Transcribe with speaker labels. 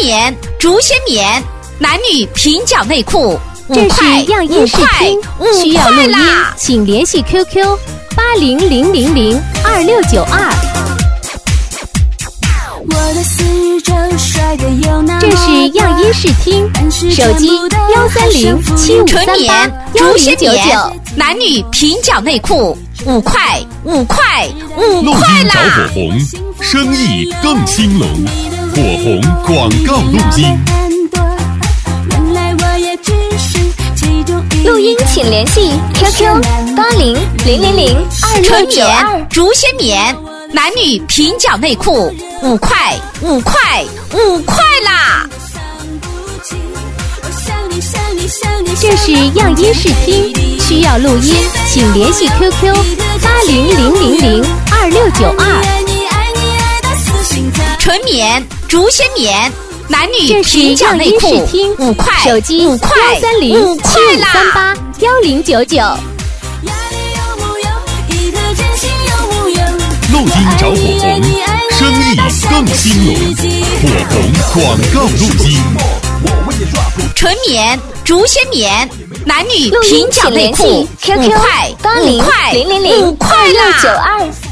Speaker 1: 棉、竹纤棉，男女平角内裤5块，
Speaker 2: 这是样音视听，需要录音，请联系 QQ800002692。这是样音视听，手机13075381099，
Speaker 1: 男女平角内裤5块，5块啦！
Speaker 3: 找火红，生意更兴隆。火红广告录音。
Speaker 2: 录音请联系 QQ800002692。
Speaker 1: 纯棉、竹纤棉，男女平角内裤5块啦！
Speaker 2: 这是样音视听，需要录音，请联系 QQ800002692。
Speaker 1: 纯棉、竹纤棉，男女平角内裤5块，
Speaker 2: 手机13075381099。
Speaker 3: 录音找火红，生意更兴隆。火红广告录音。
Speaker 1: 纯棉、竹纤棉，男女平角内裤5块，5块啦！